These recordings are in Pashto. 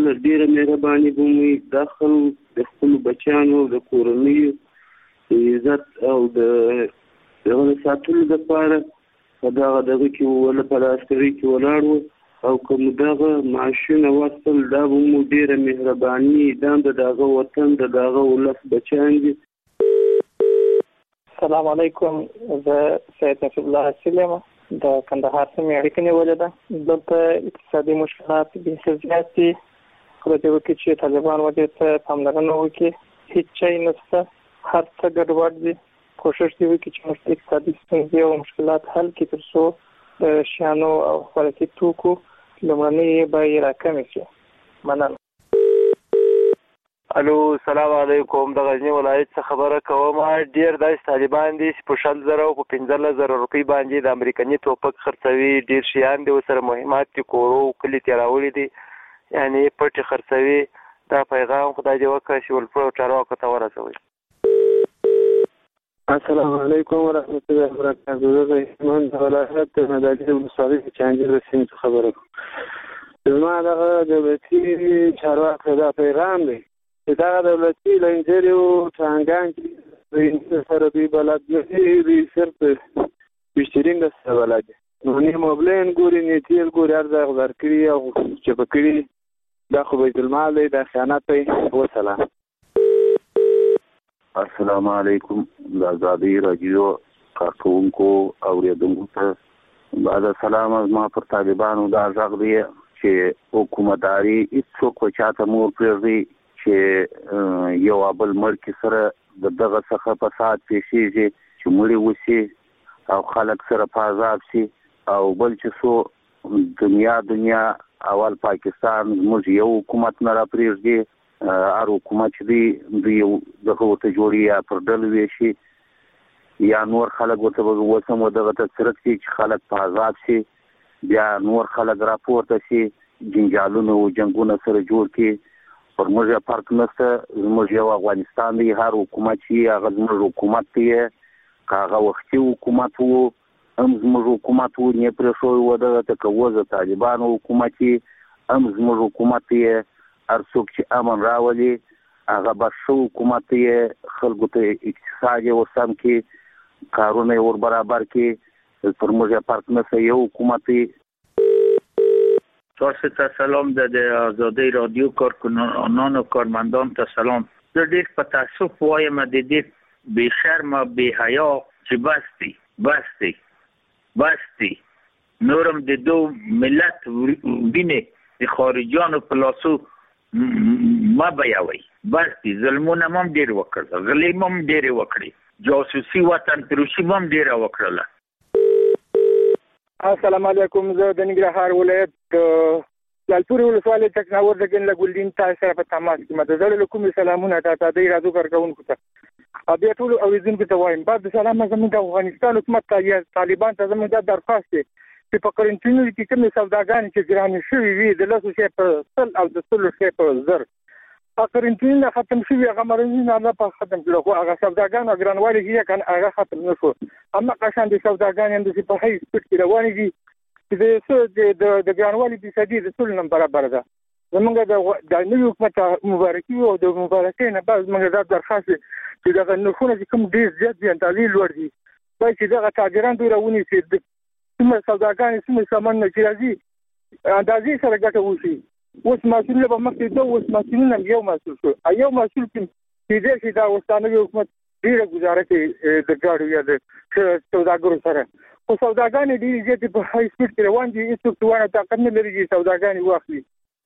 ډېره مهرباني به مو دا خلک د خپلو بچیانو د کورنیو د عزت او د هغه ساتلو دپاره په دغه کې وله په عسکرۍ کې ولاړ وو او که مو دغه معاشونه واخیستل دا به مو ډېره مهرباني دا د هغه وطن د هغه ولس بچیان دي. السلام علیکم، زه سید نصیب الله حاصل یم، د کندهار سیمې اړیکه نیولې ده. دلته اقتصادي مشکلات بیخي زیات دي. خدای دې وکړي چې طالبان ودې ته پاملرنه وکړي. هیڅ شی نشته، هر څه ګډوډ دي. کوشش دې وکړي چې موږ اقتصادي ستونزې او مشکلات حل کړي تر څو د شیانو او خوراکي توکو لومړنۍ بیې راکمې شي. مننه. الو، السلام علیکم. د غزنی ولایت څخه خبره کوم. ډیر داسې طالبان دي چې په 100,000 او په 15,000 روپۍ باندې د امریکایي توپک خرڅوي. ډیر شیان دي ورسره مهمات دي، کورو کلي ته راوړي دي، یعنی پټې خرڅوي. دا پیغام خدای دې وکړي چې ولپو چارواکو ته ورسوي. السلام علیکم ورحمت الله وبرکاته. زه د هلمند د ولایت د مدالي ولسوالۍ د چانجل د سیمې څخه خبره کوم. زما دغه دولتي چارواکو دا پیغام دی چې دغه دولتي لنجرې او ټانګان چې سره دوی بلد نه دي، دوی صرف بیشترین سره بلد دي. نو نه موبلین ګوري، نه تیل ګوري، هر ځای غدار کړي او چپه کړي. دا خو بیت المال دی، دا خیانت دی. وسلام. السلام علیکم. د آزادۍ راډیو کارکوونکو اورېدونکو ته بعد سلام. زما پر طالبانو دا غږ دی چې حکومتداري هېڅوک په چاته مور پرېږدي چې یو بل مړکې سره د دغه څخه فساد پیښیږي چې مړي وشي او خلک سره په عذاب شي. او بل چې څو دنیا اول پاکستان زموږ یو حکومت نه را پرېږدي. هر حکومت چې دوی دغه ورته جوړي یا پر ډلو ویشي یا نور خلک ورته وسم دغه ته څرک شي چې خلک په عذاب شي، بیا نور خلک راپورته شي، جنجالونه او جنګونه سره جوړ کړي. پر موږ فرق نشته. زموږ یو افغانستان دی. هر حکومت چې هغه زموږ حکومت دی، که هغه وختي حکومت و هم زموږ حکومت و، نه پرېښوی و دغه ته. که اوس د طالبانو حکومت هم زموږ حکومت دی. هر څوک چې امن راولي هغه بخښه حکومت یې خلکو ته اقتصاد یې ورسم کړي، کارونه یې ور برابر کړي. پر موږ فرق نشته، یو حکومت یې. تاسو ته سلام. د آزادۍ رادیو کارکنانو کارمندان ته سلام. زه ډېر په تاسف وایم د دې بې شرمه بې حیا چې بس دی نورم د دو ملت وینې د خارجیانو په لاسو ما بیاوي. بس دي ظلمونه هم ډېر وکړل، غلې هم ډېر وکړي، جاسوسي وطن پروشي هم ډېر وکړله. السلام علیکم. زه د ننګرهار ولایت لالپورې ولسوالۍ تکناور د ګن له ګلدین تاسو سره په تماس کې م. د زړه له کومې سلامونه تاسو د راډیو کارکوونکو ته بیا ټولو اوریدونکو ته وایم. بعد سلام زموږ د افغانستان حکومت ته یا طالبان ته زموږ د درخواست دی چې په قرنطینو کې کومې سوداګانې چې ګرانې شوي وي د 100 په 100 او د 100 په 1000 قرنطینه ختم شوي، هغه مرضونه نه په ختم کړو، خو هغه سوداګانو ګرانوالي چې کنه هغه ختم نه شو. اما قشان د سوداګانې د په هي سپټ کې روانې دي چې د ګرانوالي د صدې د ټول نمبر برابر ده. زمونږ د نوي حکومت مبارکي او د مبارکۍ نه بعد موږ دا درخواست چې دغه نرخونه چې کوم ډېر زیات دي اندازې لوړ دي، باید چې دغه تاجران دوی راونی چې څومره سوداګانې څومره سامان چې راځي اندازې سره ګټه وشي. اوس مسؤلونه به مخکې ده، اوس مسؤلونه یو مسؤل شو. یو مسؤل کېدای شي دا اوسنی حکومت ډېره ګزاره کوي د ګاډو یا د سوداګرو سره، خو سوداګانې ډېرې زیاتې په هاي سپیډ کې روان دي. هېڅوک توانه طاقت نه لري چې سوداګانې واخلي.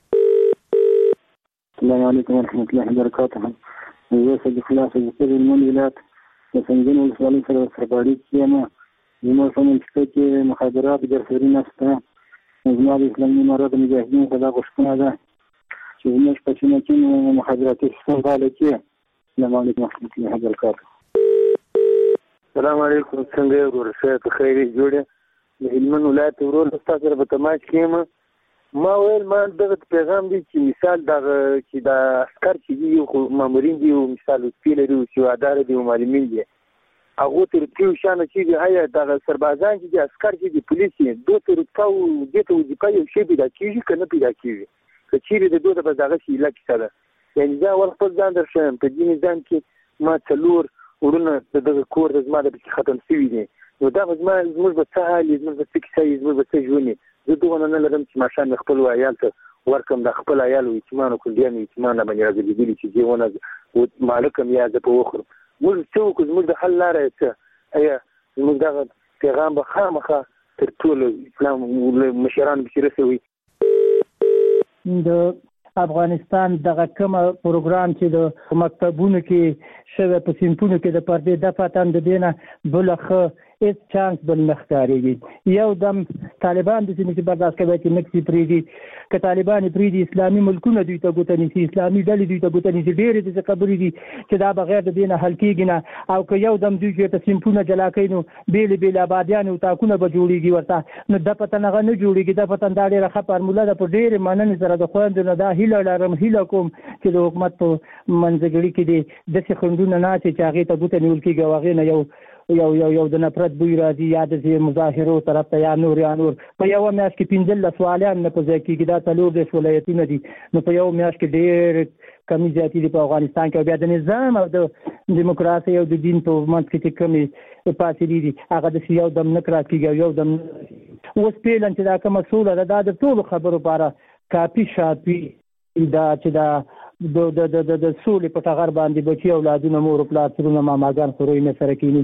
السلام علیکم ورحمت الله وبرکاته. زه صدیق الله صدیقي د هلمند ولایت د سنګین ولسوالۍ سره سرپاړي کې یم. زموږ په منطقه کې مخابرات ګرځوري نشته. زما د اسلامي امارت مجاهدینو ته دا غوښتنه ده چې زموږ په سیمه کې مخابراتي سیستم فعال کړي. السلام علیکم ورحمت الله وبرکاته. السلام علیکم. څنګه یې ورور شه په خیر جوړه؟ د هلمند ولایت ورور تاسو سره په تماس کې یم. ما ویل ما دغه پیغام دی چې مثال دغه چې د عسكر چې دی یو مامورین دی او مثال سپیل دی او سیوادار دی او معلمین دی، هغه تر تیو شانه چې دی هيا دغه سربازان چې دی عسكر چې دی پولیس دی دوه تر تاو دته وظیفه یو شی پیدا کیږي کنه پیدا کیږي. کچېرې د دوی په دغه شي لکه ده یعنی دا ول خپل ځان درشم په دې نظام کې ما څلور ورونه دغه کور د زما د ختم شوي دي نو دا زموږ به څه حال زموږ به څه کیسه زموږ به څه ژوند زه دومره نه لرم چې ماښام خپل عیال ته ورکم د خپل عیال یتیمانو کلدیانو یتیمانو باندې راځي چې دی ونه مالکم یا د په وخر موږ څه وکړو زموږ د حل لاره څه ایا زموږ دغه پیغام به خامخا تر ټولو اسلام مشران به رسوي د افغانستان دغه کوم پروګرام چې د مکتبونو کې شوه په سیمپونو کې د پردې د پاتان د دینه بلخه هیڅ چانس بل مختاريږي یو دم طالبان د سیمې برداشت کوي چې نکسي پریدي که طالبان پریدي اسلامي ملکونه دوی ته ګوتنی سي اسلامي ډلې دوی ته ګوتنی سي ډېر د خبرې دي چې دا بغیر د دینه حل کېږي نه او که یو دم دوی چې په سیمپونه جلا کوي نو بیل آبادیان او تاکونه به جوړيږي ورته نو د پته نه جوړيږي د پته دا ډېره ښه فارموله ده په ډېر مانن سره د خوندونو دا هیله لرم هیله کوم چې د حکومت په منځګړي کې دي د څخندونه نه چې هغه ته ګوتنی ولکېږي هغه نه یو د نفرت بوی راځي یا د مظاهرو طرف ته یا نور په یو میاشت کې 15 سوالیان نه پځای کېږي دا څلور د ولایتونو دي نو په یو میاشت کې ډېر کمی زیاتی دي په افغانستان کې بیا د نظام او د دیموکراسي او د دین په منځ کې کمی پاتې دي هغه د یو دم نکرا کېږي یو دم اوس پیلن چې دا کوم مسؤل ده د ټول خبرو لپاره کافي شاپي دا چې دا د سولې په ټغر باندې بچي اولادونه مور او پلار سره ماماګان خوري نه سره کینی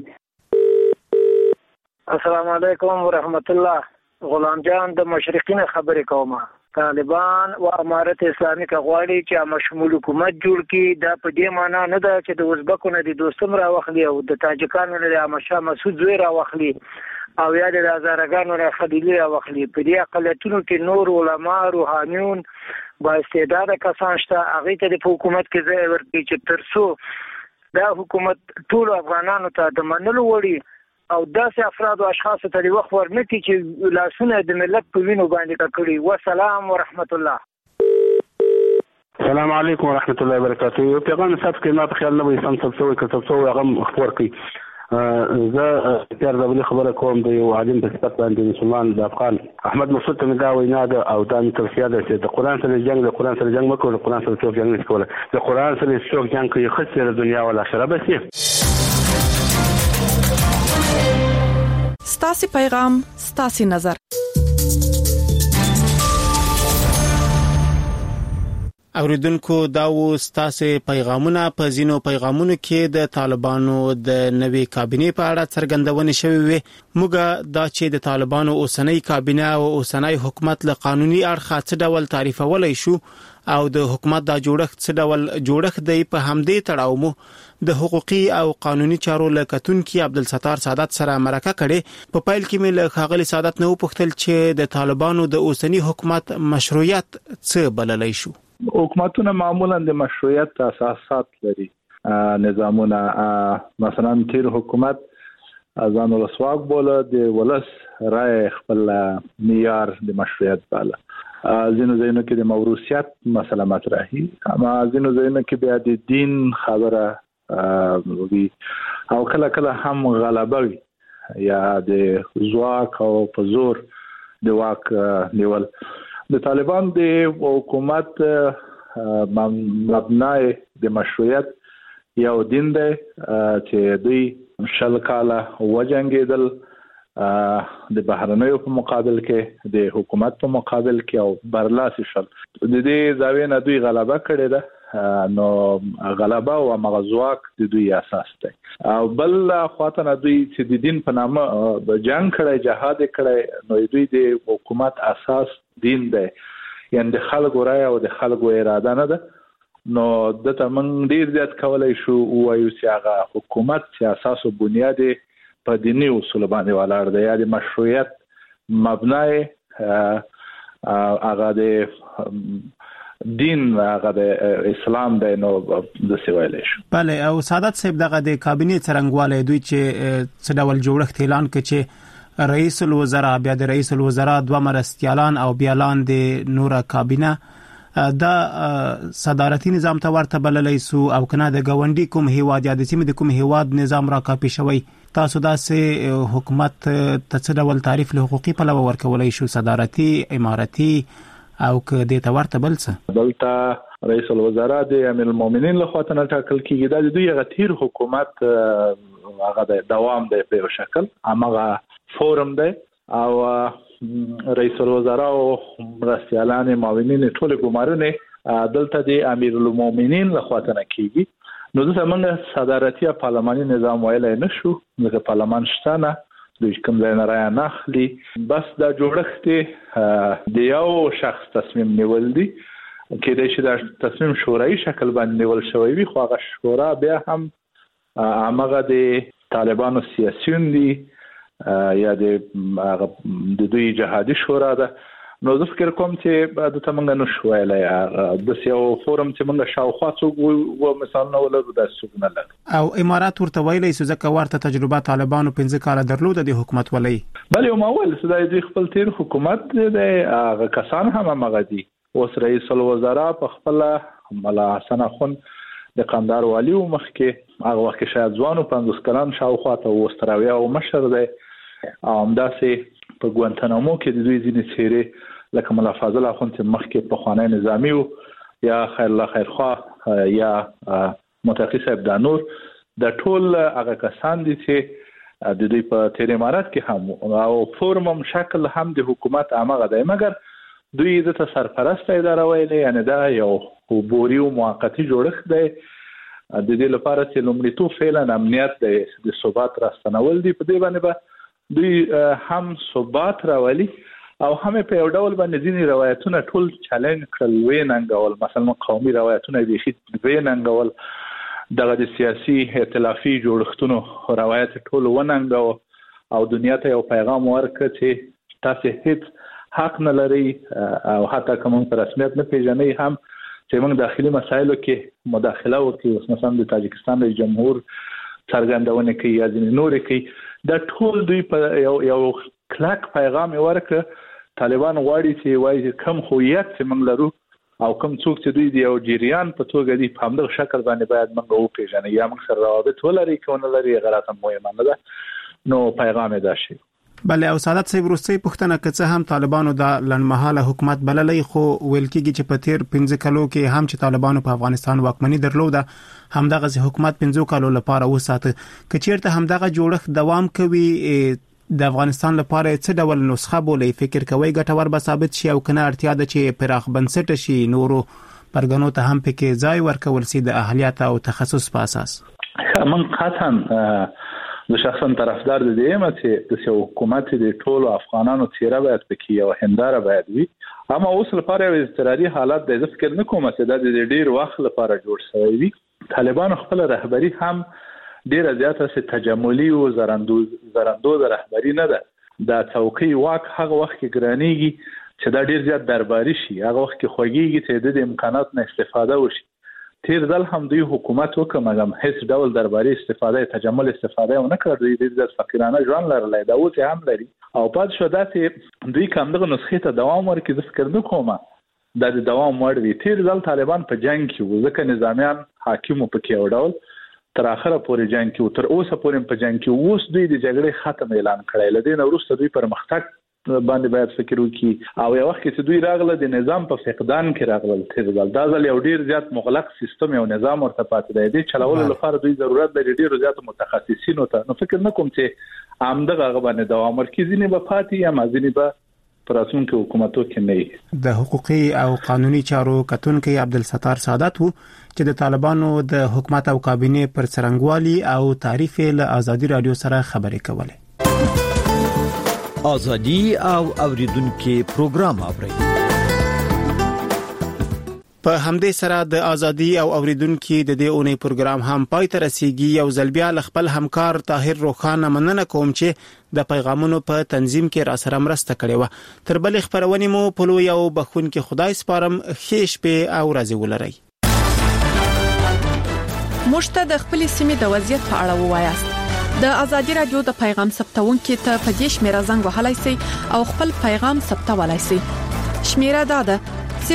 السلام علیکم ورحمت الله غلام جان د مشرقین خبرې کوم طالبان او امارت اسلامي غواړي چې مشمول حکومت جوړ کړي دا په دې معنی نه ده چې د ازبکو نه د دوستم را واخلي او د تاجکانو نه د امشا مسعود زوی را واخلي او یا د هزارګانو را خلیلی را واخلي په دې اقلیتونو کې نور علما روحانيون با استعداد کسان شته هغه ته د حکومت کې ځای ورکړي چې ترڅو دا حکومت ټول افغانانو ته د منلو وړي او داسې افراد او اشخاص ته د وخت ورنکي چې لاسونه د ملت په وینو باندې کړي والسلام ورحمت الله السلام علیکم ورحمت الله وبرکاته یو پیغام صاحب کې ما په خیال نه وي سم څه کتاب څو هغه خبر کوي زه تر دغه خبره کوم د یو عالم په صفت باندې مسلمان د افغان احمد مسعود ته دا وینا ده او دا توصیه ده چې د قران سره جنگ مکو د قران سره څوک جنگ نه کوله د قران سره څوک جنگ کوي خسر دنیا او آخرت بس ستاسي پیغام ستاسي نظر اوریدونکو دا و ستاسي پیغامونه په زینو پیغامونو کې د طالبانو د نوې کابینې په اړه څرګندونه شوې وي موږ دا چې د طالبانو اوسنۍ کابینه او اوسنۍ حکومت له قانوني اړخه څه ډول تعریفولای شو او د حکومت د جوړښت څه ډول جوړښت دی په همدې تړاو مو د حقوقي او قانوني چارو لکتونکو عبدالستار سعادت سره مرکه کړي په پایل کې مې له خاغلی سعادت نو پوښتل چې د طالبانو د اوسنی حکومت مشروعیت څه بللای شو حکومتونه معمولا د مشروعیت اساسات لري نظامونه مثلا تیر حکومت ځان ولسواک بوله د ولس رائے خپل معیار د مشروعیت بالا زینو زینو کې د موروثیت مسله مطرحي اما زینو زینو کې بیا د دین خبره وی او کله هم غلبه یا د ځواک او په زور د واک نیول د طالبان د حکومت مبنای د مشروعیت یو دین دی چې دوی شل کاله وجنګیدل د بهرنیو په مقابل کې د حکومت په مقابل کې او برلاسي شل د دې زاویه نه دوی غلبه کړې ده نو غلبه او مغزواک د دوی اساس دی او بل خاطر دوی چې د دین په نامه جنگ کړي جهاد کړي نو دوی د حکومت اساس دین دی یعنی د خلکو رائے او د خلکو اراده نه ده نو د تمن ډیر زیات کولای شو وایو چې هغه حکومت چې اساس او بنیاد په دیني اصول باندې ولاړ دی یا د مشروعیت مبنای هغه د دین هغه د اسلام د نو د سویل شو بله او سعادت صاحب دغه د کابینه څرنګواله دوی چې څه ډول جوړښت اعلان کړي چې رئیس الوزرا بیا د رئیس الوزرا دوه مرستیالان او بیا لاندې نور کابینه دا صدارتي نظام ته ورته بللای سو او کنه د گاونډي کوم هیواد یا د سیمې د کوم هیواد نظام را کاپی شوی تاسو داسې حکومت ته څه ډول تعریف له حقوقي پلوه ورکولای شو صدارتي امارتي او که د تورته بل څه دلته رئیس الوزرا د امیر المؤمنین له خوا ته ټاکل کیږي د دوی غتیر حکومت هغه د دوام د په شکل هغه فورم دی او رئیس الوزرا او مرستیالان معاونین ټول ګمارنه دلته د امیر المؤمنین له خوا ته کیږي نو زمونږ صدارتي پارلماني نظام ویلای نشو د پارلمان شتانه د کوم ځای نه راځي نخلي بس دا جوړښت د یو شخص تصمیم نیول دي کله چې دا تصمیم شورای شکل باندې نیول شوی وي خو هغه شورا بیا هم هغه د طالبانو سیاسيون دي یا د دوی جهادي شورا ده نو زه فکر کوم چې د تمنګ نو شویلای د یو فورم چې موږ شاوخوا څو مثلا ولر د سګنه لګ او امارات ورته ویلي چې ورته تجربه طالبانو 15 کال درلود د حکومت ولې بل یو ماول چې د خپل تیر حکومت د کسان هم مغدي اوس رئیس الوزرا په خپل ملا حسن خان د قندهار والی مخکې هغه وخت شاید ځوانو 15 کلن شاوخوا ته وستراویا او مشر دی همداسې په ګوانتانامو کې د دوی ځینې څیرې لکه ملا فاضل اخوند چې مخکې په خوانای نظامی یا خیر الله خیرخوا یا متقی صاحب دانور د ټول هغه کسان دي چې د دوی په تیر امارات کې هم او فورمم شکل هم د حکومت هغه دی مګر دوی د سرپرست اداره ویلې یعنی دا یو بوري او موقتی جوړښت دی د دې لپاره چې لومړیتوب فعلا امنیت د ثبات راستنول دي په دې باندې دوی هم ثبات راولي او هم په یو ډول باندې ځینې روایتونه ټول چالنج کړل ویننګول مثلا قومي روایتونه دي چې ویننګول د سیاسي ائتلافي جوړښتونو روایت ټول وننګو او دنیا ته یو پیغام ورکړ چې تاسو هیڅ حق نه لري او حتی کوم پر رسمیت نه پیژنئ هم چې موږ داخلي مسایلو کې مداخله وکړو مثلا د تاجکستان رئیس جمهور څرګندونه کوي یا ځینې نور کوي دا ټول دوی په یو کلک پیغام ورکړ طالبان غواړي چې وایي کم هویت چې موږ لرو او کوم څوک چې دوی د یو جریان په توګه دي په همدغه شکل باندې باید موږ وپیژنو یا موږ سره روابط ولري که ونه لري غلطه مهمه نه ده نو پیغام دا شي بله او سعادت صاحب وروستۍ پوښتنه که څه هم طالبانو د لنډمهاله حکومت بللی خو ویل کېږي چې په تیر 15 کالو کې هم چې طالبانو په افغانستان واکمني درلوده همدغه حکومت 15 کالو لپاره وساته که چیرته همدغه جوړښت دوام کوي د افغانستان لپاره څه ډول نسخه بولې فکر کوي ګټور به ثابت شي او کنه اړتیا ده چې پراخ بنسټ شي نورو پرګنو ته هم پکې ځای ورکول شي د اهلیت او تخصص په اساس من قطعا د شخصا طرفدار د دې چې د حکومت د ټولو افغانانو چیرې باید پکې او هنداره باید وي اما اوس لپاره یو اضطراري حالت د ذکر نه کوم چې د ډیر وخت لپاره جوړ شوی وي طالبان خپل رهبری هم ډیر زیاته سي تجملي او زرندوز رهبری نه ده د څوکۍ واک هغه وخت کې ګرانيږي چې دا ډیر زیات درباري شي هغه وخت کې خوږیږي چې د امکانات نه استفاده وشي تیر ځل هم دوی حکومت وکړم هیڅ ډول درباري استفاده تجمل استفاده ونه کړ دوی د فقیرانه ژوند لرلای دا اوس هم لري او پات شو داسې دوی کوم دغه نسخې ته دوام ورکړي د فکر نه کومه د دوام وړ وی تیر ځل طالبان په جنگ کې ځکه نظامیان حاکم په کې وډول تر اخره پورې جنگ کې تر اوسه پورې په جنگ کې اوس دوی د جګړې ختم اعلان کړی لدې نو وروسته دوی پرمختګ باندې باید فکر وکړي او یو وخت چې دوی راغله د نظام په فقدان کې راغله تیر ځل دا ځل یو ډیر زیات مغلق سیستم او نظام ورته پاتې دی چلولو لپاره دوی ضرورت لري ډیر زیات متخصصینو ته نو فکر نه کوم چې عامدغه باندې دوام ورکړي ځینې به پاتې یا ځینې به پراتونکو حکومتو کې نه د حقوقي او قانوني چارو کتونکو عبدالستار سعادت وو چې د طالبانو د حکومت او کابینه پر څرنګوالي او تعریف له ازادي رادیو سره خبرې کولې ازادي او اوریدونکو پروګرام اوري په همدې سره د ازادي او اوریدونکو د دې اونۍ پروګرام هم پای ته رسیدي یو ځلبیا خپل همکار طاهر روخانه مننه کوم چې د پیغامونو په تنظیم کې را سره مرسته کړې و تر بل خبرونه مو په لوی او بخون کې خدای سپارم خېش په او راځي ولري مشته د خپل سیمې د وضعیت په اړه ووایاست د ازادي رادیو د پیغام ثبتونکو ته په دې شمیره زنګ وهلای شئ او خپل پیغام ثبتولای شئ شمیره دا ده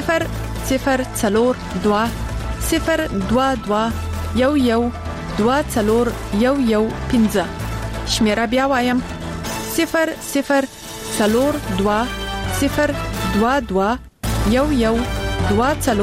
002 022 11 2 شمیره بیا وایم 002 022 11 2